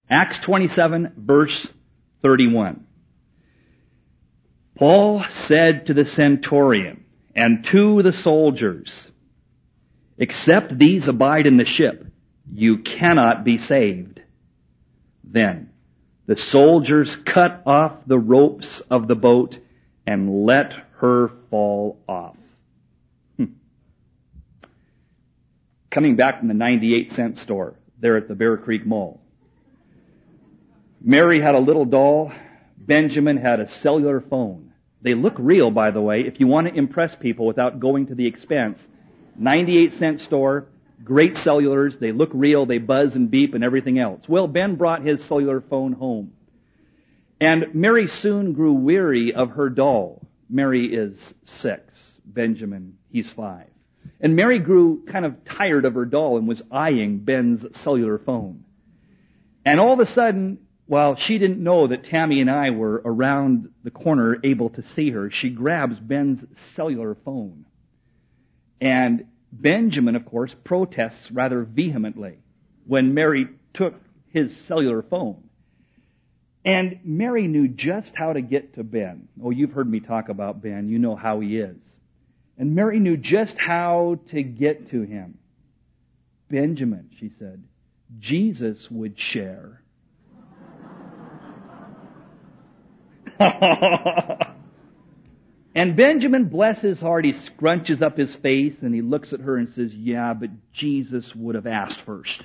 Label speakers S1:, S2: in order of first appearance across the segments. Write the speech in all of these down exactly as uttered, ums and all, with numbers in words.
S1: Acts twenty-seven, verse thirty-one. Paul said to the centurion and to the soldiers, "Except these abide in the ship, you cannot be saved." Then the soldiers cut off the ropes of the boat and let her fall off. Hmm. Coming back from the ninety-eight cent store there at the Bear Creek Mall, Mary had a little doll. Benjamin had a cellular phone. They look real, by the way, if you want to impress people without going to the expense. ninety-eight cent store, great cellulars, they look real, they buzz and beep and everything else. Well, Ben brought his cellular phone home. And Mary soon grew weary of her doll. Mary is six. Benjamin, he's five. And Mary grew kind of tired of her doll and was eyeing Ben's cellular phone. And all of a sudden, while she didn't know that Tammy and I were around the corner able to see her, she grabs Ben's cellular phone. And Benjamin, of course, protests rather vehemently when Mary took his cellular phone. And Mary knew just how to get to Ben. Oh, you've heard me talk about Ben. You know how he is. And Mary knew just how to get to him. "Benjamin," she said, "Jesus would share." And Benjamin, bless his heart, he scrunches up his face and he looks at her and says, "Yeah, but Jesus would have asked first."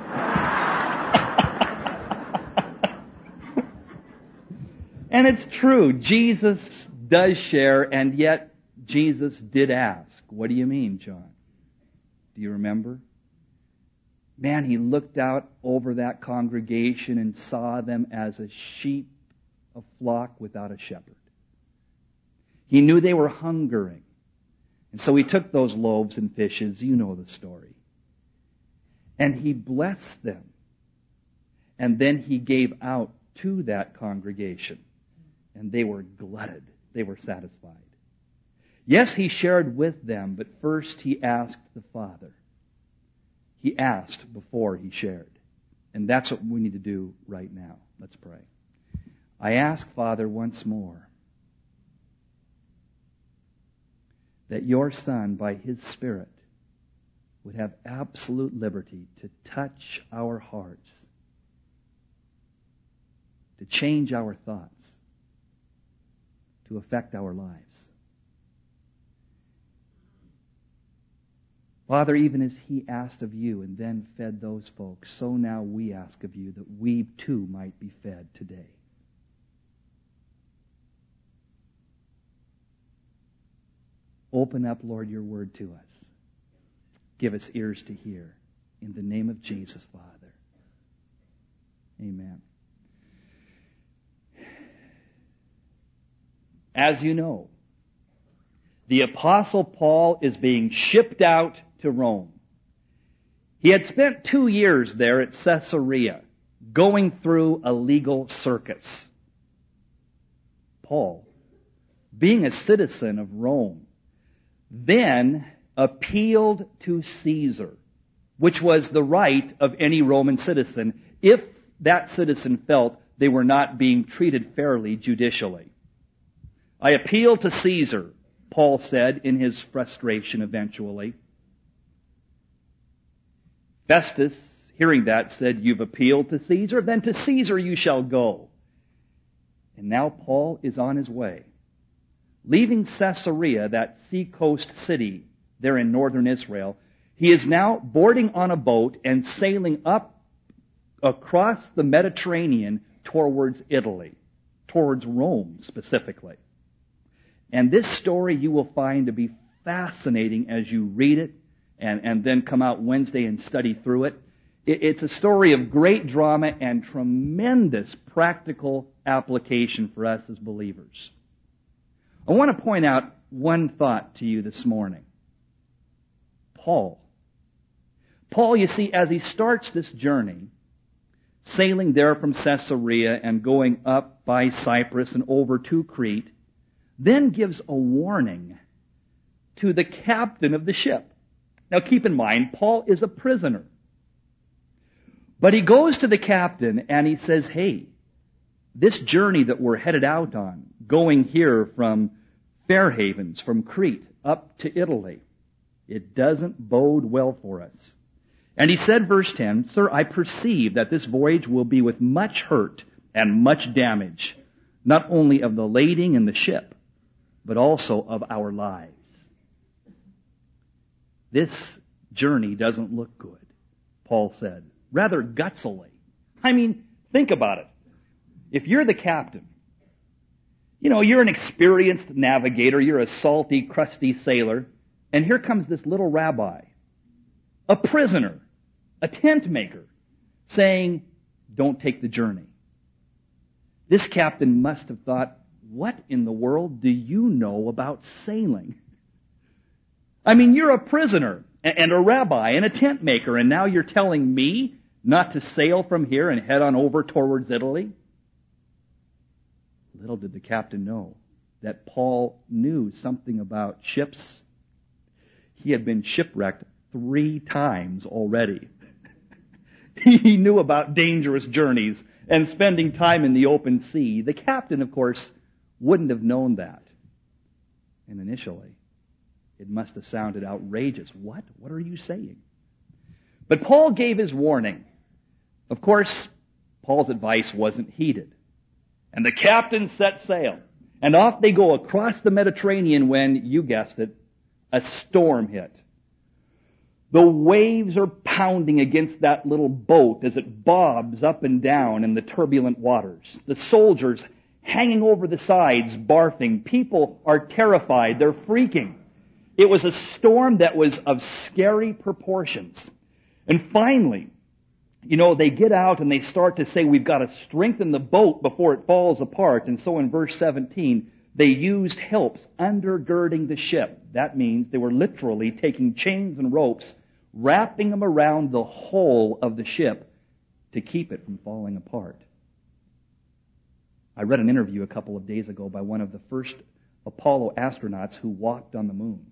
S1: And it's true. Jesus does share, and yet Jesus did ask. What do you mean, John? Do you remember? Man, he looked out over that congregation and saw them as a sheep, a flock without a shepherd. He knew they were hungering. And so he took those loaves and fishes, you know the story, and he blessed them. And then he gave out to that congregation. And they were glutted. They were satisfied. Yes, he shared with them, but first he asked the Father. He asked before he shared. And that's what we need to do right now. Let's pray. I ask, Father, once more, that your Son, by his Spirit, would have absolute liberty to touch our hearts, to change our thoughts, to affect our lives. Father, even as he asked of you and then fed those folks, so now we ask of you that we too might be fed today. Open up, Lord, your word to us. Give us ears to hear. In the name of Jesus, Father. Amen. As you know, the Apostle Paul is being shipped out to Rome. He had spent two years there at Caesarea, going through a legal circus. Paul, being a citizen of Rome, then appealed to Caesar, which was the right of any Roman citizen, if that citizen felt they were not being treated fairly judicially. I appeal to Caesar, Paul said in his frustration eventually. Festus, hearing that, said, "You've appealed to Caesar, then to Caesar you shall go." And now Paul is on his way. Leaving Caesarea, that seacoast city there in northern Israel, he is now boarding on a boat and sailing up across the Mediterranean towards Italy, towards Rome specifically. And this story you will find to be fascinating as you read it and, and then come out Wednesday and study through it. it. It's a story of great drama and tremendous practical application for us as believers. I want to point out one thought to you this morning. Paul. Paul, you see, as he starts this journey, sailing there from Caesarea and going up by Cyprus and over to Crete, then gives a warning to the captain of the ship. Now keep in mind, Paul is a prisoner. But he goes to the captain and he says, hey, this journey that we're headed out on, going here from Fair Havens, from Crete, up to Italy, it doesn't bode well for us. And he said, verse ten, Sir, I perceive that this voyage will be with much hurt and much damage, not only of the lading and the ship, but also of our lives. This journey doesn't look good, Paul said, rather gutsily. I mean, think about it. If you're the captain, you know, you're an experienced navigator, you're a salty, crusty sailor, and here comes this little rabbi, a prisoner, a tent maker, saying, don't take the journey. This captain must have thought, what in the world do you know about sailing? I mean, you're a prisoner and a rabbi and a tent maker, and now you're telling me not to sail from here and head on over towards Italy? Little did the captain know that Paul knew something about ships. He had been shipwrecked three times already. He knew about dangerous journeys and spending time in the open sea. The captain, of course, wouldn't have known that. And initially, it must have sounded outrageous. What? What are you saying? But Paul gave his warning. Of course, Paul's advice wasn't heeded. And the captain set sail. And off they go across the Mediterranean when, you guessed it, a storm hit. The waves are pounding against that little boat as it bobs up and down in the turbulent waters. The soldiers hanging over the sides, barfing. People are terrified. They're freaking. It was a storm that was of scary proportions. And finally, you know, they get out and they start to say, we've got to strengthen the boat before it falls apart. And so in verse seventeen, they used helps undergirding the ship. That means they were literally taking chains and ropes, wrapping them around the hull of the ship to keep it from falling apart. I read an interview a couple of days ago by one of the first Apollo astronauts who walked on the moon.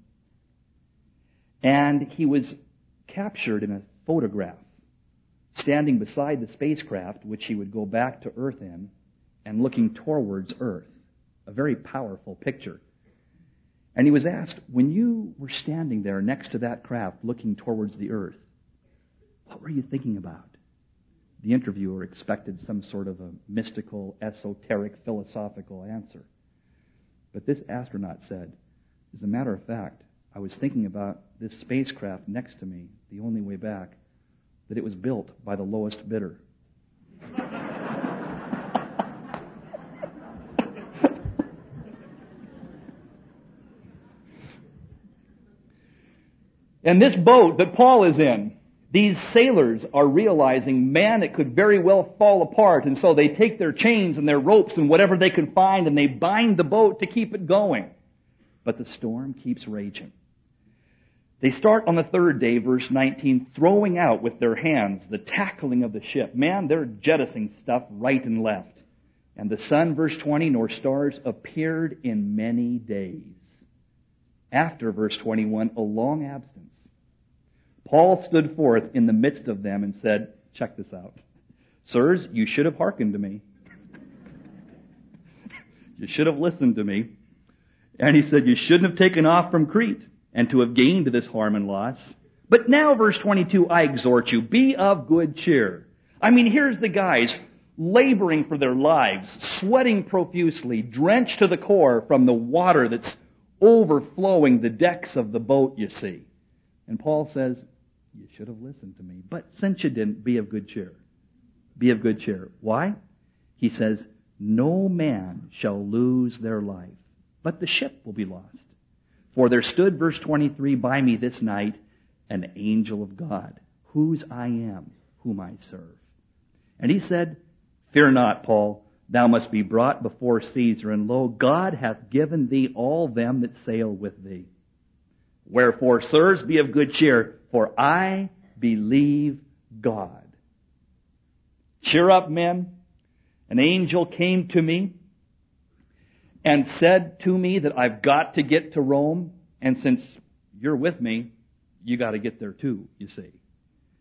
S1: And he was captured in a photograph, standing beside the spacecraft, which he would go back to Earth in, and looking towards Earth. A very powerful picture. And he was asked, when you were standing there next to that craft looking towards the Earth, what were you thinking about? The interviewer expected some sort of a mystical, esoteric, philosophical answer. But this astronaut said, as a matter of fact, I was thinking about this spacecraft next to me, the only way back, that it was built by the lowest bidder. And this boat that Paul is in, these sailors are realizing, man, it could very well fall apart. And so they take their chains and their ropes and whatever they can find and they bind the boat to keep it going. But the storm keeps raging. They start on the third day, verse nineteen, throwing out with their hands the tackling of the ship. Man, they're jettisoning stuff right and left. And the sun, verse twenty, nor stars appeared in many days. After, verse twenty-one, a long absence, Paul stood forth in the midst of them and said, check this out. Sirs, you should have hearkened to me. You should have listened to me. And he said, you shouldn't have taken off from Crete and to have gained this harm and loss. But now, verse twenty-two, I exhort you, be of good cheer. I mean, here's the guys laboring for their lives, sweating profusely, drenched to the core from the water that's overflowing the decks of the boat, you see. And Paul says, you should have listened to me. But since you didn't, be of good cheer. Be of good cheer. Why? He says, no man shall lose their life, but the ship will be lost. For there stood, verse twenty-three, by me this night an angel of God, whose I am, whom I serve. And he said, fear not, Paul, thou must be brought before Caesar, and lo, God hath given thee all them that sail with thee. Wherefore, sirs, be of good cheer, for I believe God. Cheer up, men. An angel came to me and said to me that I've got to get to Rome, and since you're with me, you got to get there too, you see.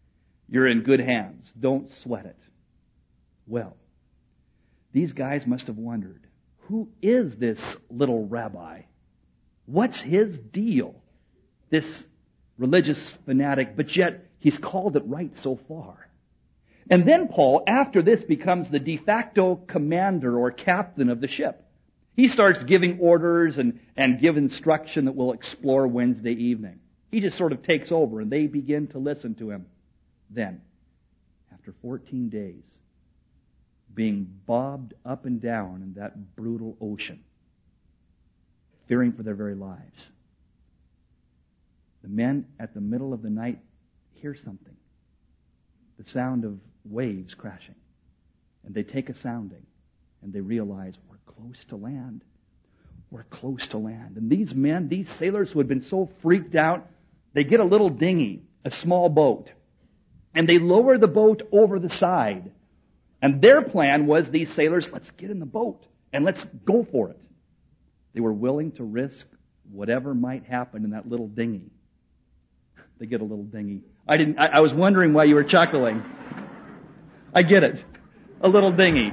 S1: You're in good hands. Don't sweat it. Well, these guys must have wondered, who is this little rabbi? What's his deal? This religious fanatic, but yet he's called it right so far. And then Paul, after this, becomes the de facto commander or captain of the ship. He starts giving orders and, and give instruction that we'll explore Wednesday evening. He just sort of takes over, and they begin to listen to him. Then, after fourteen days, being bobbed up and down in that brutal ocean, fearing for their very lives, the men at the middle of the night hear something. The sound of waves crashing. And they take a sounding, and they realize, we're close to land. We're close to land. And these men, these sailors who had been so freaked out, they get a little dinghy, a small boat, and they lower the boat over the side. And their plan was, these sailors, let's get in the boat and let's go for it. They were willing to risk whatever might happen in that little dinghy. They get a little dinghy. I didn't. I, I was wondering why you were chuckling. I get it. A little dinghy.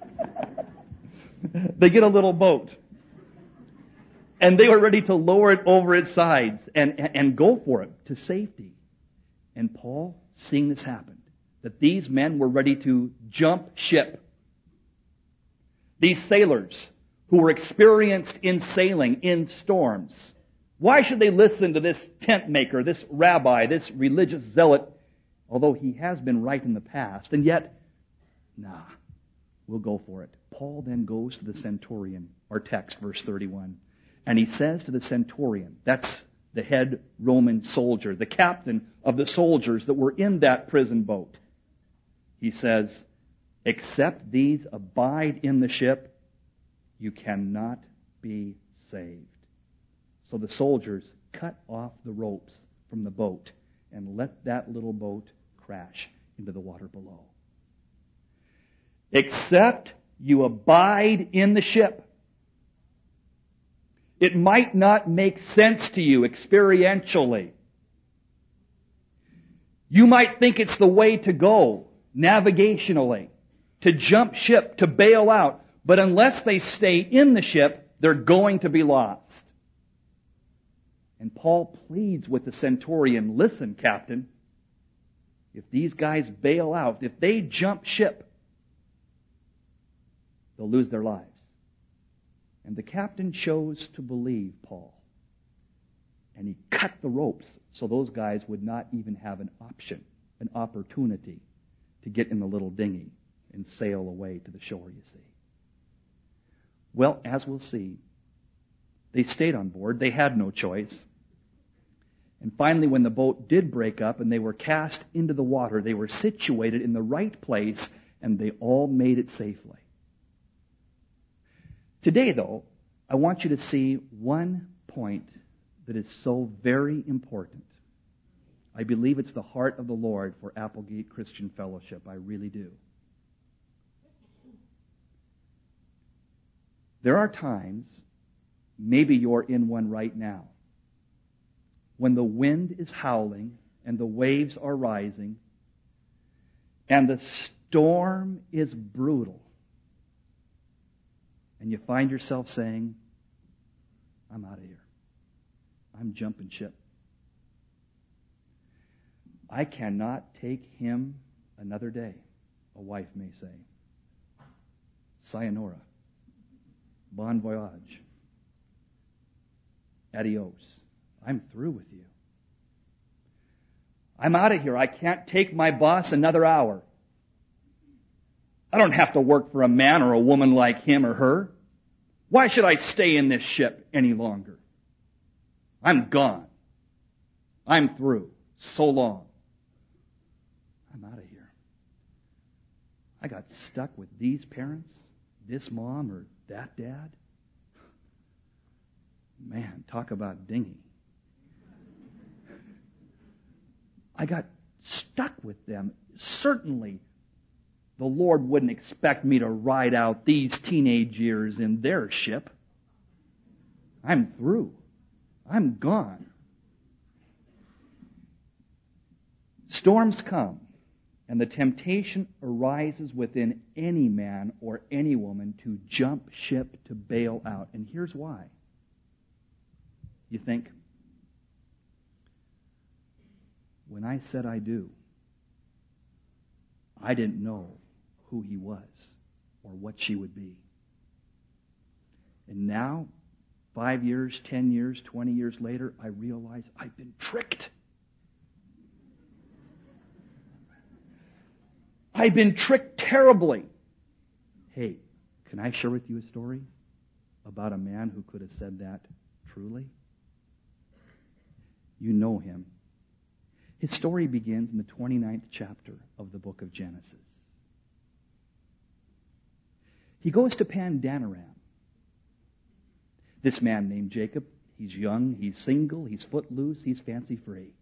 S1: They get a little boat. And they were ready to lower it over its sides and, and, and go for it to safety. And Paul, seeing this happen, that these men were ready to jump ship. These sailors who were experienced in sailing in storms. Why should they listen to this tent maker, this rabbi, this religious zealot, although he has been right in the past? And yet, nah, we'll go for it. Paul then goes to the centurion, our text, verse thirty-one, and he says to the centurion, that's the head Roman soldier, the captain of the soldiers that were in that prison boat. He says, except these abide in the ship, you cannot be saved. So the soldiers cut off the ropes from the boat and let that little boat crash into the water below. Except you abide in the ship. It might not make sense to you experientially. You might think it's the way to go navigationally, to jump ship, to bail out. But unless they stay in the ship, they're going to be lost. And Paul pleads with the centurion, listen, Captain, if these guys bail out, if they jump ship, they'll lose their lives. And the captain chose to believe Paul. And he cut the ropes so those guys would not even have an option, an opportunity to get in the little dinghy and sail away to the shore, you see. Well, as we'll see, they stayed on board. They had no choice. And finally, when the boat did break up and they were cast into the water, they were situated in the right place and they all made it safely. Today, though, I want you to see one point that is so very important. I believe it's the heart of the Lord for Applegate Christian Fellowship. I really do. There are times, maybe you're in one right now, when the wind is howling and the waves are rising and the storm is brutal. And you find yourself saying, I'm out of here. I'm jumping ship. I cannot take him another day, a wife may say. Sayonara. Bon voyage. Adios. I'm through with you. I'm out of here. I can't take my boss another hour. I don't have to work for a man or a woman like him or her. Why should I stay in this ship any longer? I'm gone. I'm through. So long. I'm out of here. I got stuck with these parents, this mom or that dad. Man, talk about dinghy. I got stuck with them. Certainly, the Lord wouldn't expect me to ride out these teenage years in their ship. I'm through. I'm gone. Storms come. And the temptation arises within any man or any woman to jump ship to bail out. And here's why. You think, when I said I do, I didn't know who he was or what she would be. And now, five years, ten years, twenty years later, I realize I've been tricked. I've been tricked terribly. Hey, can I share with you a story about a man who could have said that truly? You know him. His story begins in the twenty-ninth chapter of the book of Genesis. He goes to Pandanaram. This man named Jacob, he's young, he's single, he's footloose, he's fancy-free.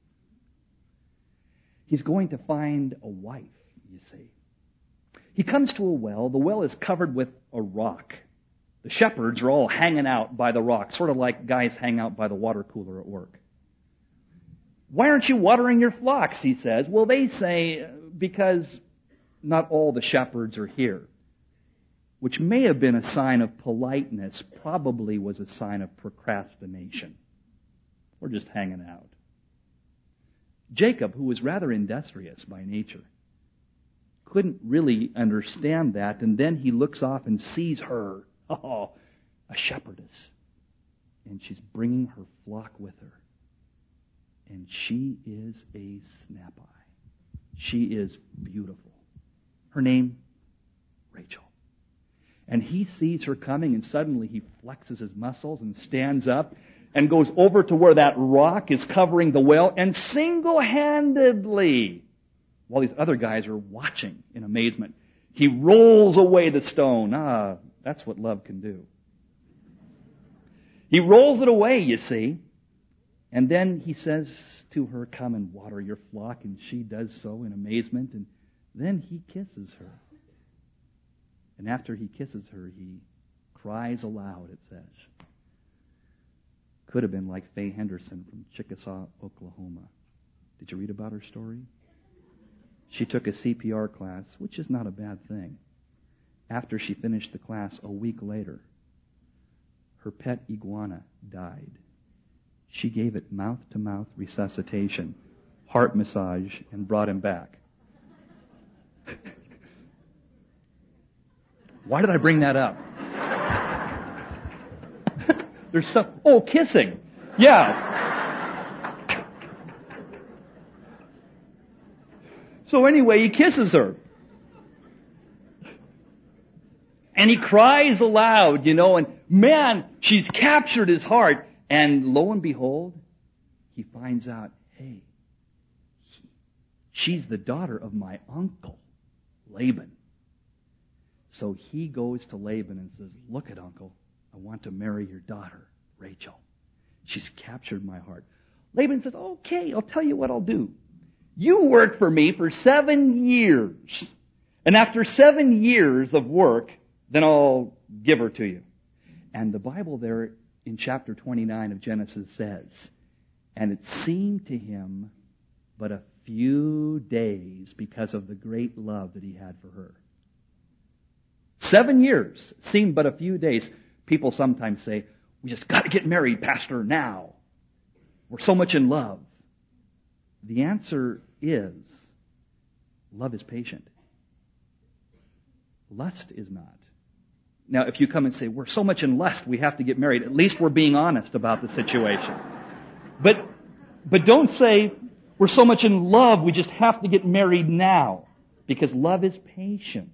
S1: He's going to find a wife, you see. He comes to a well. The well is covered with a rock. The shepherds are all hanging out by the rock, sort of like guys hang out by the water cooler at work. Why aren't you watering your flocks, he says. Well, they say, because not all the shepherds are here. Which may have been a sign of politeness, probably was a sign of procrastination. We're just hanging out. Jacob, who was rather industrious by nature, couldn't really understand that, and then he looks off and sees her, oh, a shepherdess. And she's bringing her flock with her. And she is a snap-eye. She is beautiful. Her name, Rachel. And he sees her coming, and suddenly he flexes his muscles and stands up and goes over to where that rock is covering the well, and single-handedly, while these other guys are watching in amazement, he rolls away the stone. Ah, that's what love can do. He rolls it away, you see. And then he says to her, come and water your flock, and she does so in amazement, and then he kisses her. And after he kisses her, he cries aloud, it says. Could have been like Faye Henderson from Chickasaw, Oklahoma. Did you read about her story? She took a C P R class, which is not a bad thing. After she finished the class, a week later, her pet iguana died. She gave it mouth-to-mouth resuscitation, heart massage, and brought him back. Why did I bring that up? There's some... Oh, kissing. Yeah. So anyway, he kisses her. And he cries aloud, you know, and man, she's captured his heart. And lo and behold, he finds out, hey, she's the daughter of my uncle, Laban. So he goes to Laban and says, look at uncle, I want to marry your daughter, Rachel. She's captured my heart. Laban says, okay, I'll tell you what I'll do. You work for me for seven years. And after seven years of work, then I'll give her to you. And the Bible there in chapter twenty-nine of Genesis says, and it seemed to him but a few days because of the great love that he had for her. Seven years seemed but a few days. People sometimes say, we just got to get married, Pastor, now. We're so much in love. The answer is, love is patient. Lust is not. Now, if you come and say, we're so much in lust, we have to get married, at least we're being honest about the situation. But, but don't say, we're so much in love, we just have to get married now. Because love is patient.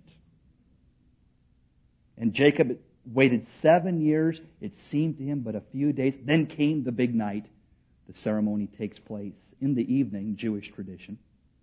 S1: And Jacob waited seven years. It seemed to him but a few days. Then came the big night. The ceremony takes place in the evening, Jewish tradition.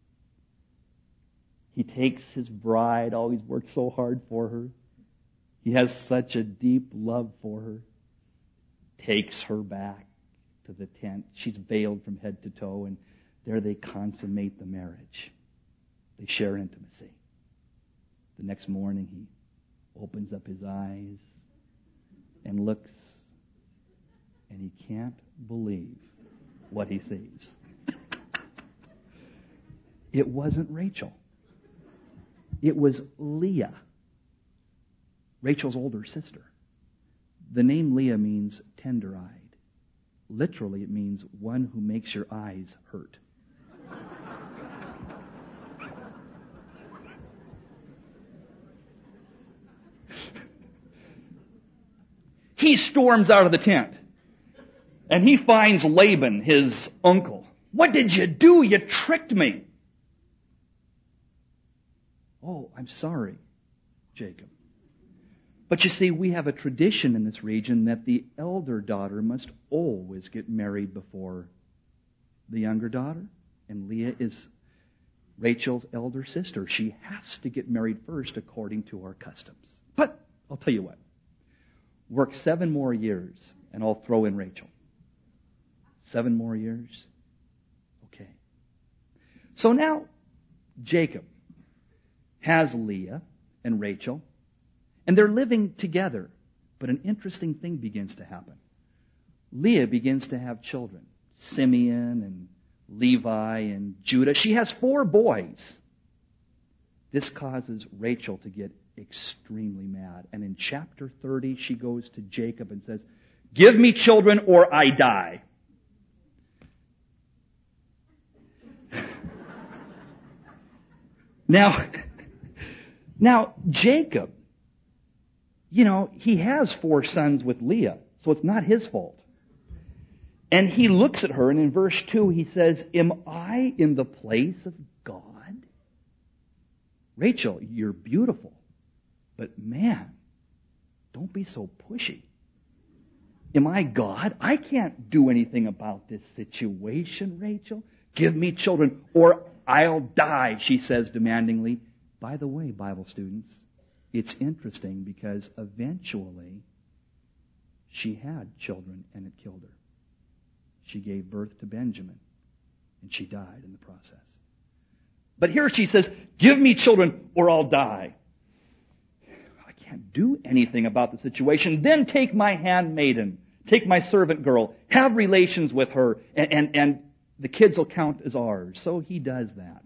S1: He takes his bride, always worked so hard for her. He has such a deep love for her. Takes her back to the tent. She's veiled from head to toe, and there they consummate the marriage. They share intimacy. The next morning he opens up his eyes and looks, and he can't believe what he sees. It wasn't Rachel. It was Leah, Rachel's older sister. The name Leah means tender-eyed. Literally, it means one who makes your eyes hurt. He storms out of the tent, and he finds Laban, his uncle. What did you do? You tricked me. Oh, I'm sorry, Jacob. But you see, we have a tradition in this region that the elder daughter must always get married before the younger daughter. And Leah is Rachel's elder sister. She has to get married first according to our customs. But I'll tell you what. Work seven more years, and I'll throw in Rachel. Seven more years? Okay. So now, Jacob has Leah and Rachel, and they're living together. But an interesting thing begins to happen. Leah begins to have children. Simeon and Levi and Judah. She has four boys. This causes Rachel to get extremely mad. And in chapter thirty, she goes to Jacob and says, "Give me children or I die." Now, now Jacob, you know, he has four sons with Leah, so it's not his fault. And he looks at her, and in verse two he says, "Am I in the place of God? Rachel, you're beautiful, but man, don't be so pushy. Am I God? I can't do anything about this situation, Rachel. Give me children or I'll die," she says demandingly. By the way, Bible students, it's interesting because eventually she had children and it killed her. She gave birth to Benjamin and she died in the process. But here she says, "Give me children or I'll die." I can't do anything about the situation. Then take my handmaiden, take my servant girl, have relations with her, and, and, and the kids will count as ours. So he does that.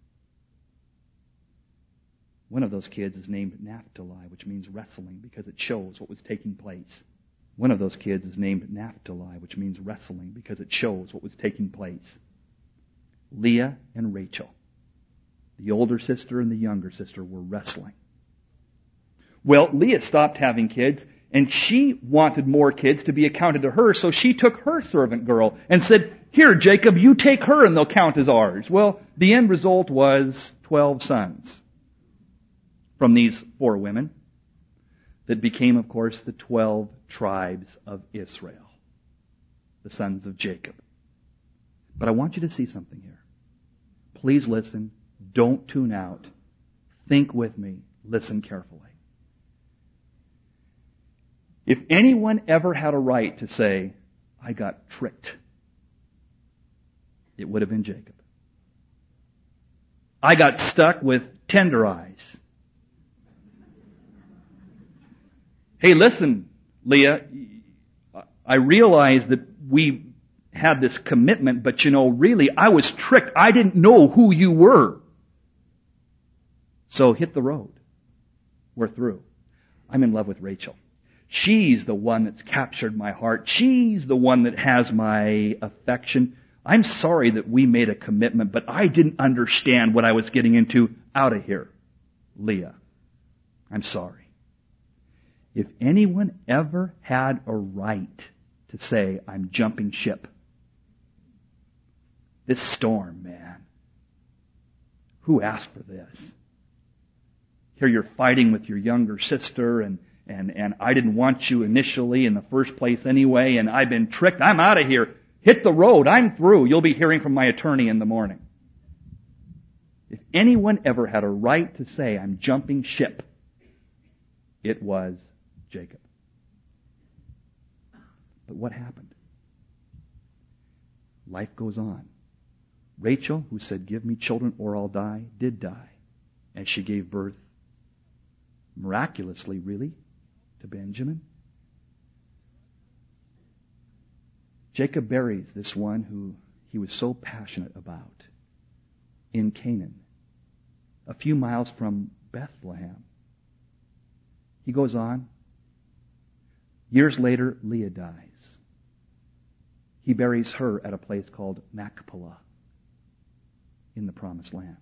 S1: One of those kids is named Naphtali, which means wrestling, because it shows what was taking place. One of those kids is named Naphtali, which means wrestling, because it shows what was taking place. Leah and Rachel, the older sister and the younger sister, were wrestling. Well, Leah stopped having kids, and she wanted more kids to be accounted to her, so she took her servant girl and said, "Here, Jacob, you take her and they'll count as ours." Well, the end result was twelve sons from these four women that became, of course, the twelve tribes of Israel, the sons of Jacob. But I want you to see something here. Please listen. Don't tune out. Think with me. Listen carefully. If anyone ever had a right to say, "I got tricked," it would have been Jacob. "I got stuck with tender eyes." Hey, listen, Leah, I realize that we had this commitment, but you know, really, I was tricked. I didn't know who you were. So hit the road. We're through. I'm in love with Rachel. She's the one that's captured my heart. She's the one that has my affection. I'm sorry that we made a commitment, but I didn't understand what I was getting into. Out of here, Leah. I'm sorry. If anyone ever had a right to say, "I'm jumping ship," this storm, man, who asked for this? Here you're fighting with your younger sister, and, and, and I didn't want you initially in the first place anyway, and I've been tricked. I'm out of here. Hit the road. I'm through. You'll be hearing from my attorney in the morning. If anyone ever had a right to say, "I'm jumping ship," it was Jacob. But what happened? Life goes on. Rachel, who said, "Give me children or I'll die," did die. And she gave birth, miraculously, really, to Benjamin. Jacob buries this one who he was so passionate about in Canaan, a few miles from Bethlehem. He goes on. Years later, Leah dies. He buries her at a place called Machpelah in the Promised Land.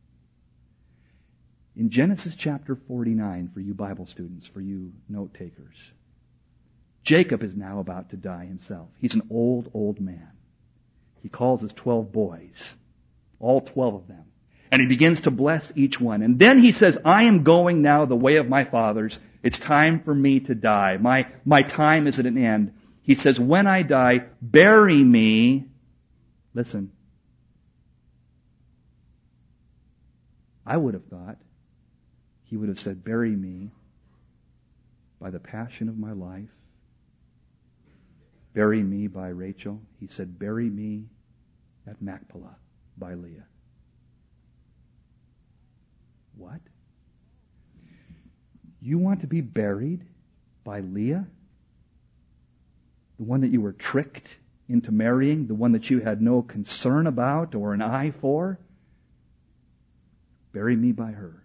S1: In Genesis chapter forty-nine, for you Bible students, for you note takers, Jacob is now about to die himself. He's an old, old man. He calls his twelve boys, all twelve of them, and he begins to bless each one. And then he says, I am going now the way of my fathers. It's time for me to die. My, my time is at an end. He says, when I die, bury me. Listen. I would have thought he would have said, bury me by the passion of my life. Bury me by Rachel. He said, bury me at Machpelah by Leah. What? You want to be buried by Leah? The one that you were tricked into marrying? The one that you had no concern about or an eye for? Bury me by her.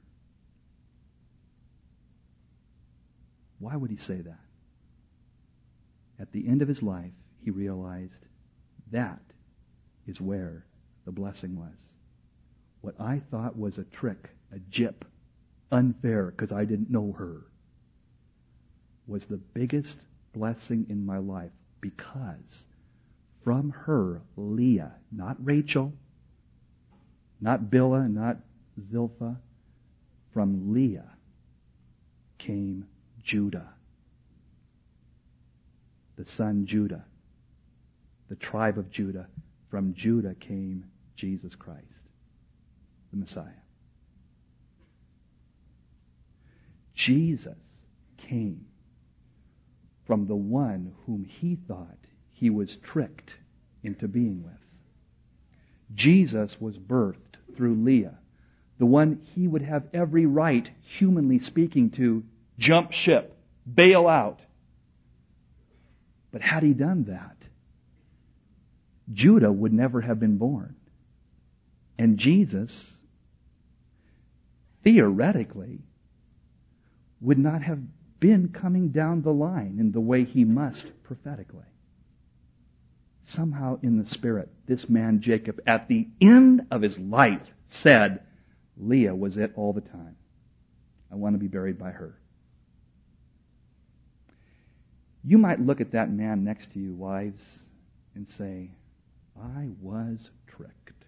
S1: Why would he say that? At the end of his life, he realized that is where the blessing was. What I thought was a trick, a jip, unfair because I didn't know her, was the biggest blessing in my life, because from her, Leah, not Rachel, not Bilhah, not Zilpah, from Leah came Judah, the son Judah, the tribe of Judah. From Judah came Jesus Christ, the Messiah. Jesus came from the one whom he thought he was tricked into being with. Jesus was birthed through Leah, the one he would have every right, humanly speaking, to jump ship, bail out. But had he done that, Judah would never have been born. And Jesus, theoretically, would not have been coming down the line in the way he must prophetically. Somehow in the Spirit, this man Jacob, at the end of his life, said, Leah was it all the time. I want to be buried by her. You might look at that man next to you, wives, and say, I was tricked.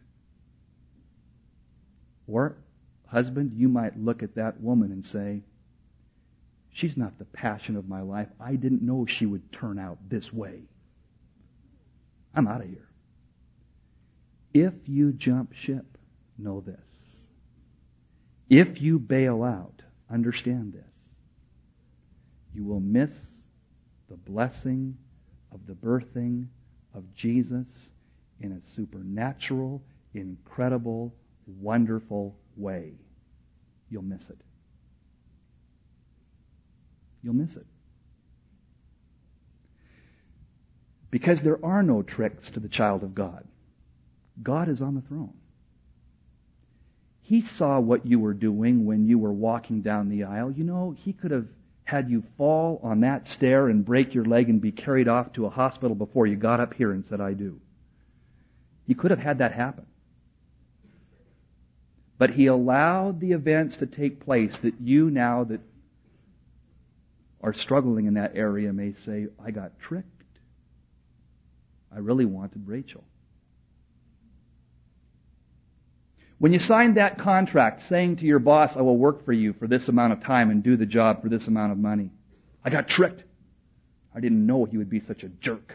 S1: Or, husband, you might look at that woman and say, she's not the passion of my life. I didn't know she would turn out this way. I'm out of here. If you jump ship, know this. If you bail out, understand this. You will miss the blessing of the birthing of Jesus in a supernatural, incredible, wonderful way. You'll miss it. You'll miss it. Because there are no tricks to the child of God. God is on the throne. He saw what you were doing when you were walking down the aisle. You know, He could have had you fall on that stair and break your leg and be carried off to a hospital before you got up here and said, I do. He could have had that happen. But He allowed the events to take place that you now that are struggling in that area may say, I got tricked. I really wanted Rachel. When you signed that contract saying to your boss, I will work for you for this amount of time and do the job for this amount of money, I got tricked. I didn't know he would be such a jerk.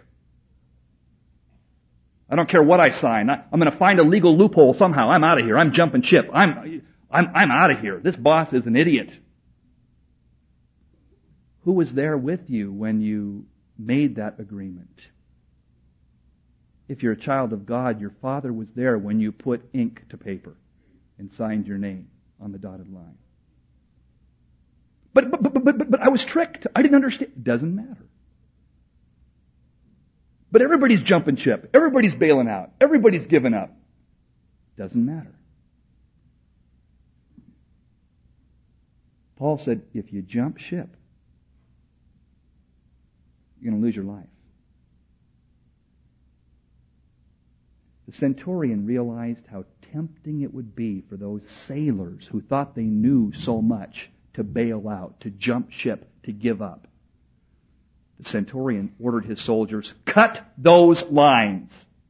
S1: I don't care what I sign. I, I'm going to find a legal loophole somehow. I'm out of here. I'm jumping ship. I'm, I'm, I'm out of here. This boss is an idiot. Who was there with you when you made that agreement? If you're a child of God, your Father was there when you put ink to paper and signed your name on the dotted line. But, but, but, but, but, but I was tricked. I didn't understand. It doesn't matter. But everybody's jumping ship. Everybody's bailing out. Everybody's giving up. Doesn't matter. Paul said, if you jump ship, you're going to lose your life. The centurion realized how tempting it would be for those sailors who thought they knew so much to bail out, to jump ship, to give up. The centurion ordered his soldiers, cut those lines.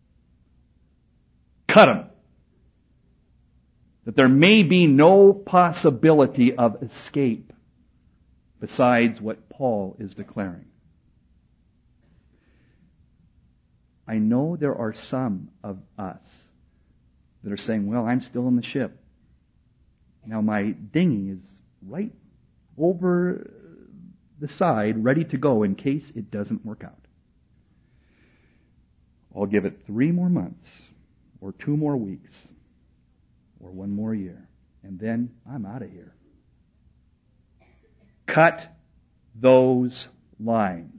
S1: Cut them. That there may be no possibility of escape besides what Paul is declaring. I know there are some of us that are saying, well, I'm still in the ship. Now my dinghy is right over the side, ready to go in case it doesn't work out. I'll give it three more months, or two more weeks, or one more year, and then I'm out of here. Cut those lines.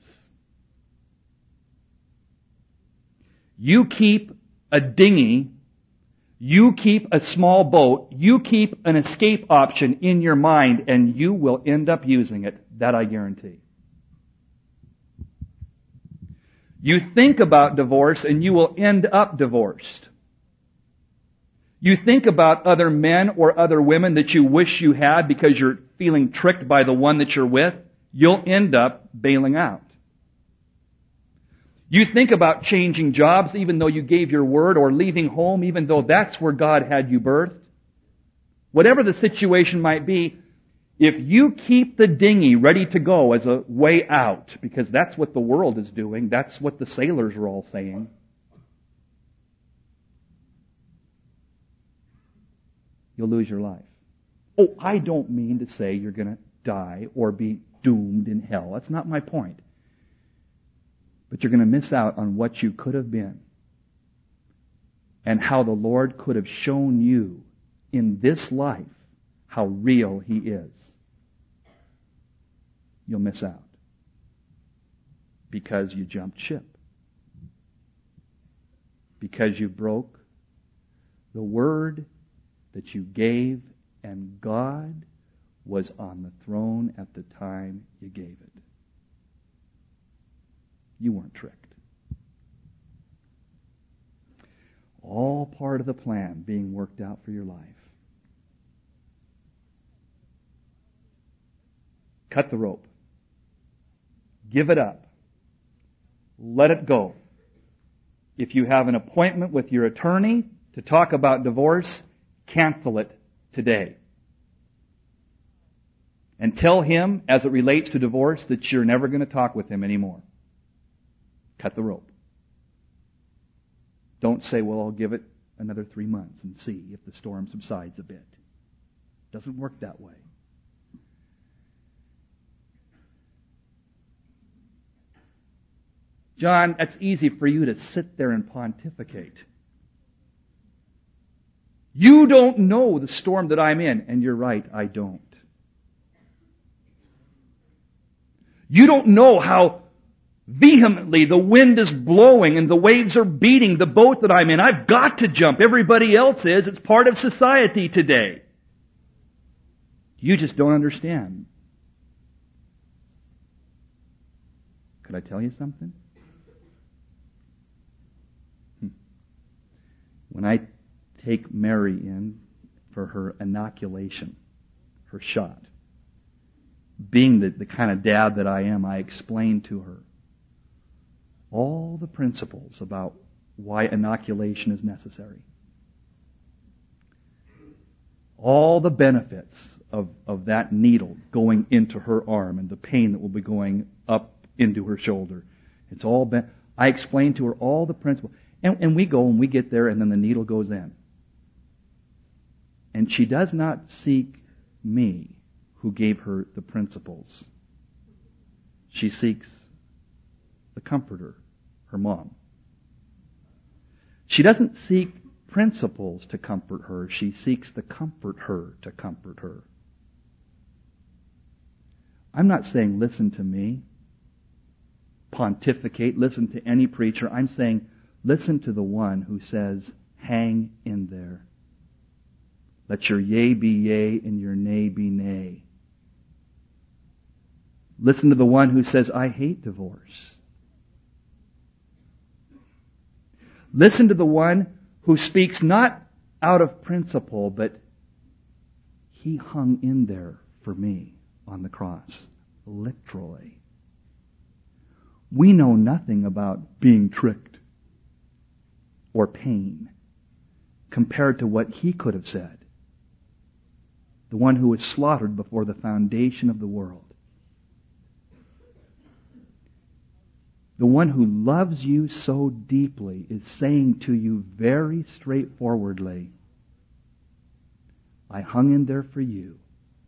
S1: You keep a dinghy, you keep a small boat, you keep an escape option in your mind, and you will end up using it. That I guarantee. You think about divorce, and you will end up divorced. You think about other men or other women that you wish you had because you're feeling tricked by the one that you're with, you'll end up bailing out. You think about changing jobs even though you gave your word, or leaving home even though that's where God had you birthed. Whatever the situation might be, if you keep the dinghy ready to go as a way out, because that's what the world is doing, that's what the sailors are all saying, you'll lose your life. Oh, I don't mean to say you're going to die or be doomed in hell. That's not my point. But you're going to miss out on what you could have been and how the Lord could have shown you in this life how real He is. You'll miss out because you jumped ship. Because you broke the word that you gave, and God was on the throne at the time you gave it. You weren't tricked. All part of the plan being worked out for your life. Cut the rope. Give it up. Let it go. If you have an appointment with your attorney to talk about divorce, cancel it today. And tell him, as it relates to divorce, that you're never going to talk with him anymore. Cut the rope. Don't say, well, I'll give it another three months and see if the storm subsides a bit. It doesn't work that way. John, that's easy for you to sit there and pontificate. You don't know the storm that I'm in. And you're right, I don't. You don't know how vehemently the wind is blowing and the waves are beating the boat that I'm in. I've got to jump. Everybody else is. It's part of society today. You just don't understand. Could I tell you something? Hmm. When I take Mary in for her inoculation, her shot, being the, the kind of dad that I am, I explain to her all the principles about why inoculation is necessary. All the benefits of, of that needle going into her arm and the pain that will be going up into her shoulder. It's all ben- I explain to her all the principles. And, and we go and we get there and then the needle goes in. And she does not seek me, who gave her the principles. She seeks the comforter, her mom. She doesn't seek principles to comfort her. She seeks the comfort her to comfort her. I'm not saying listen to me, pontificate, listen to any preacher. I'm saying listen to the one who says, hang in there. Let your yea be yea and your nay be nay. Listen to the one who says, I hate divorce. Listen to the one who speaks not out of principle, but he hung in there for me on the cross, literally. We know nothing about being tricked or pain compared to what he could have said. The one who was slaughtered before the foundation of the world. The one who loves you so deeply is saying to you very straightforwardly, I hung in there for you.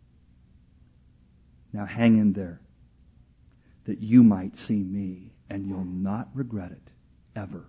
S1: Now hang in there, that you might see me, and you'll not regret it, ever.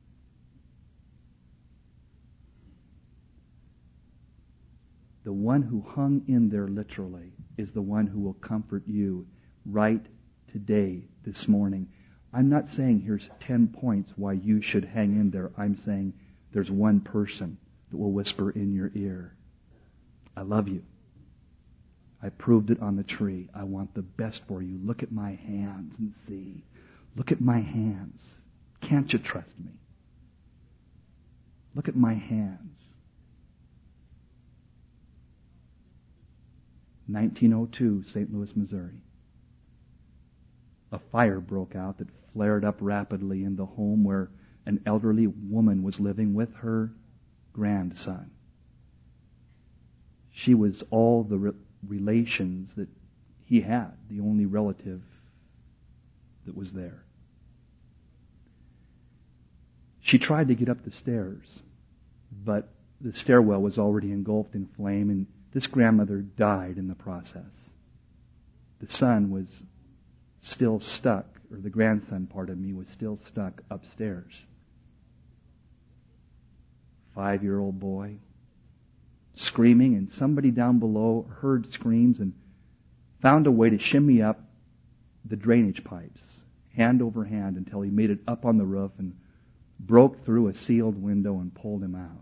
S1: The one who hung in there literally is the one who will comfort you right today, this morning. I'm not saying here's ten points why you should hang in there. I'm saying there's one person that will whisper in your ear, I love you. I proved it on the tree. I want the best for you. Look at my hands and see. Look at my hands. Can't you trust me? Look at my hands. nineteen oh two, Saint Louis, Missouri. A fire broke out that flared up rapidly in the home where an elderly woman was living with her grandson. She was all the re- relations that he had, the only relative that was there. She tried to get up the stairs, but the stairwell was already engulfed in flame, and this grandmother died in the process. The son was still stuck, or the grandson, pardon me, was still stuck upstairs. Five-year-old boy, screaming, and somebody down below heard screams and found a way to shimmy up the drainage pipes, hand over hand, until he made it up on the roof and broke through a sealed window and pulled him out.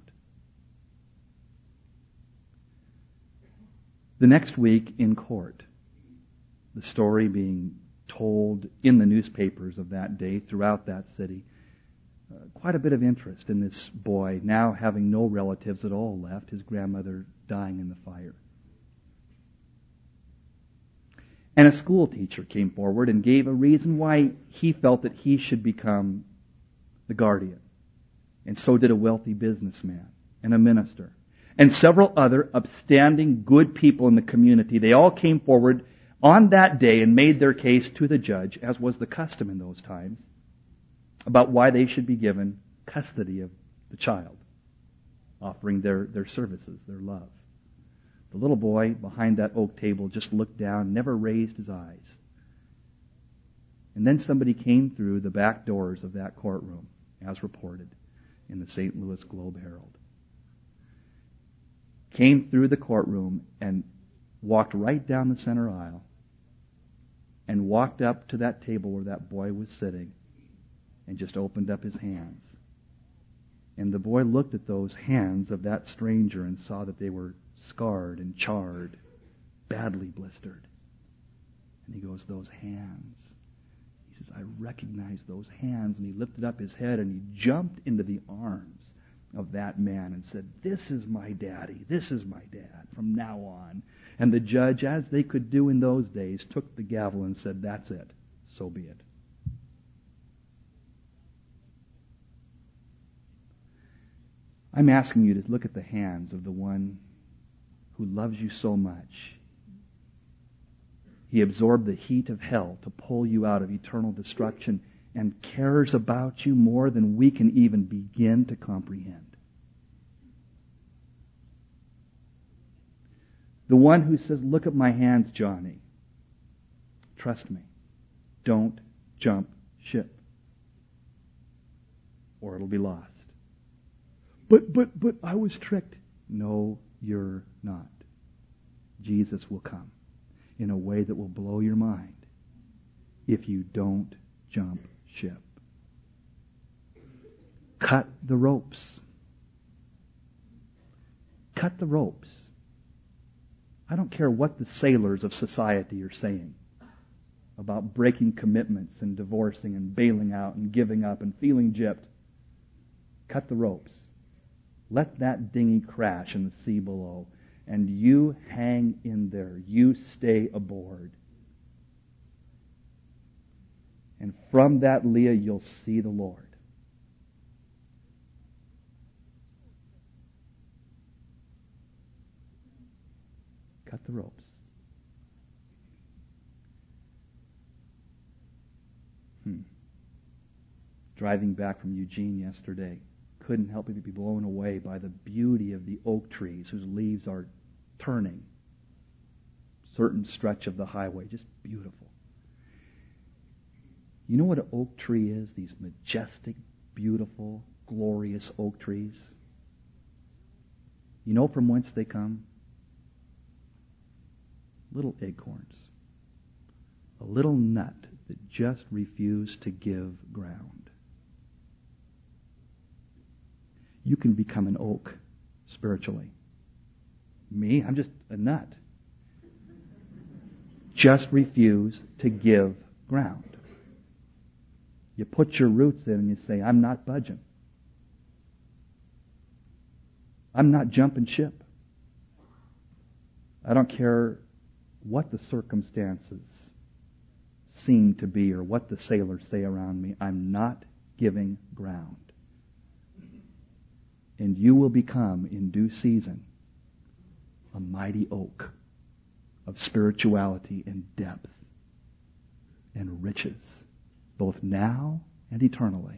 S1: The next week in court, the story being told in the newspapers of that day throughout that city, uh, quite a bit of interest in this boy now having no relatives at all left, his grandmother dying in the fire. And a school teacher came forward and gave a reason why he felt that he should become the guardian. And so did a wealthy businessman and a minister. And several other upstanding, good people in the community. They all came forward on that day and made their case to the judge, as was the custom in those times, about why they should be given custody of the child, offering their, their services, their love. The little boy behind that oak table just looked down, never raised his eyes. And then somebody came through the back doors of that courtroom, as reported in the Saint Louis Globe-Herald. Came through the courtroom and walked right down the center aisle and walked up to that table where that boy was sitting and just opened up his hands. And the boy looked at those hands of that stranger and saw that they were scarred and charred, badly blistered. And he goes, those hands. He says, I recognize those hands. And he lifted up his head and he jumped into the arms of that man and said, this is my daddy. This is my dad from now on. And the judge, as they could do in those days, took the gavel and said, that's it. So be it. I'm asking you to look at the hands of the one who loves you so much. He absorbed the heat of hell to pull you out of eternal destruction and cares about you more than we can even begin to comprehend. The one who says, look at my hands, Johnny. Trust me. Don't jump ship, or it'll be lost. But, but, but I was tricked. No, you're not. Jesus will come in a way that will blow your mind if you don't jump ship. Cut the ropes. Cut the ropes. I don't care what the sailors of society are saying. about breaking commitments and divorcing and bailing out and giving up and feeling gypped. Cut the ropes. Let that dinghy crash in the sea below. And you hang in there. You stay aboard. And from that, Leah, you'll see the Lord. Cut the ropes. Hmm. Driving back from Eugene yesterday, couldn't help but be blown away by the beauty of the oak trees whose leaves are turning. Certain stretch of the highway, just beautiful. You know what an oak tree is? These majestic, beautiful, glorious oak trees. You know from whence they come? Little acorns. A little nut that just refused to give ground. You can become an oak spiritually. Me, I'm just a nut. Just refuse to give ground. You put your roots in and you say, I'm not budging. I'm not jumping ship. I don't care what the circumstances seem to be or what the sailors say around me. I'm not giving ground. And you will become, in due season, a mighty oak of spirituality and depth and riches, both now and eternally.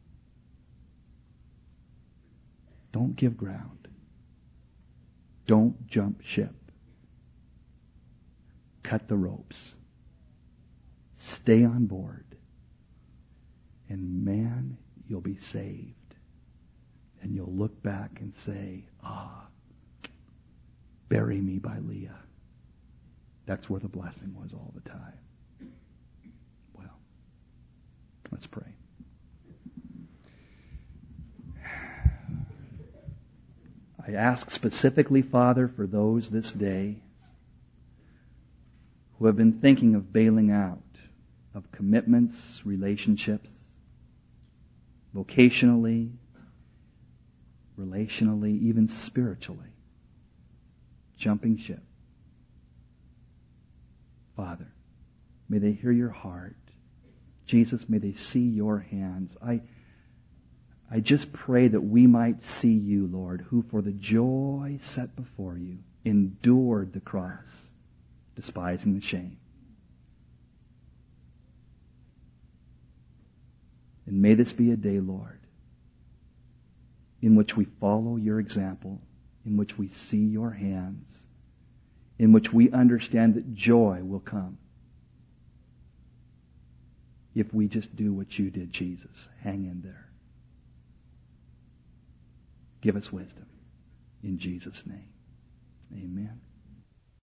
S1: Don't give ground. Don't jump ship. Cut the ropes. Stay on board. And man, you'll be saved. And you'll look back and say, ah, bury me by Leah. That's where the blessing was all the time. Well, let's pray. I ask specifically, Father, for those this day who have been thinking of bailing out of commitments, relationships, vocationally, relationally, even spiritually, jumping ship. Father, may they hear your heart. Jesus, may they see your hands. I, I just pray that we might see you, Lord, who for the joy set before you endured the cross, despising the shame. And may this be a day, Lord, in which we follow your example, in which we see your hands, in which we understand that joy will come if we just do what you did, Jesus. Hang in there. Give us wisdom. In Jesus' name, amen.